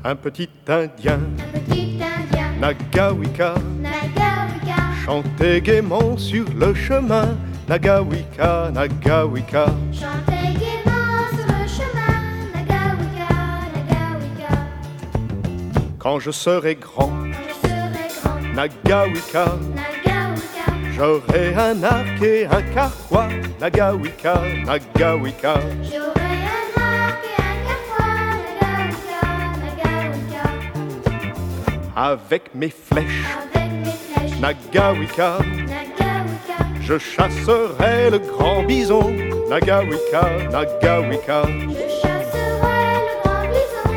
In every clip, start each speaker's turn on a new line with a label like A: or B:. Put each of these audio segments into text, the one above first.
A: Un petit Indien, Nagawika, chantait gaiement sur le chemin. Nagawika, Nagawika,
B: Chantez gaiement sur le chemin. Nagawika.
A: quand je serai grand,
B: Quand je serai grand.
A: Nagawika,
B: Nagawika.
A: j'aurai un arc et un carquois. Nagawika, Nagawika,
B: J'aurai un arc et un carquois. Nagawika.
A: avec mes flèches.
B: Avec mes flèches.
A: Nagawika,
B: Nagawika.
A: je chasserai le grand bison. Nagawika, Nagawika,
B: Je chasserai le grand bison.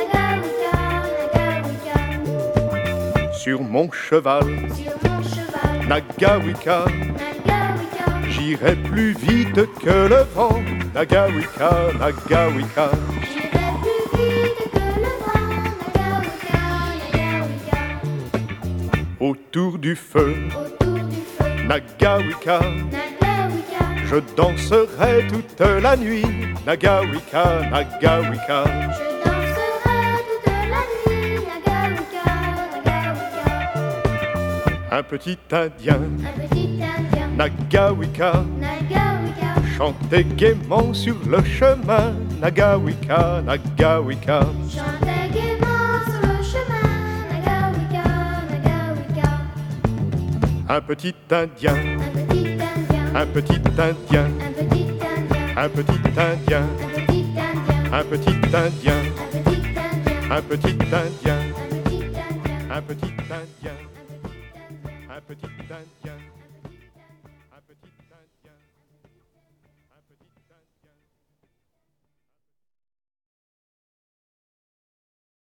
B: Nagawika.
A: sur mon cheval.
B: Sur mon cheval.
A: Nagawika,
B: Nagawika.
A: j'irai plus vite que le vent. Nagawika, Nagawika,
B: J'irai plus vite que le vent. Nagawika.
A: autour du feu.
B: Autour du feu.
A: Nagawika,
B: Nagawika.
A: je danserai toute la nuit. Nagawika, Nagawika,
B: Je danserai toute la nuit. Nagawika.
A: un petit Indien.
B: Un petit Indien.
A: Nagawika,
B: Nagawika.
A: chantait gaiement sur le chemin. Nagawika, Nagawika,
B: Chantez gaiement sur le chemin. Nagawika.
A: un petit Indien.
B: Un petit Indien.
A: Un petit Indien.
B: Un petit Indien.
A: Un petit Indien.
B: Un petit Indien.
A: Un petit Indien.
B: Un petit Indien.
A: Un petit Indien.
B: Un petit Indien.
A: Un petit Indien.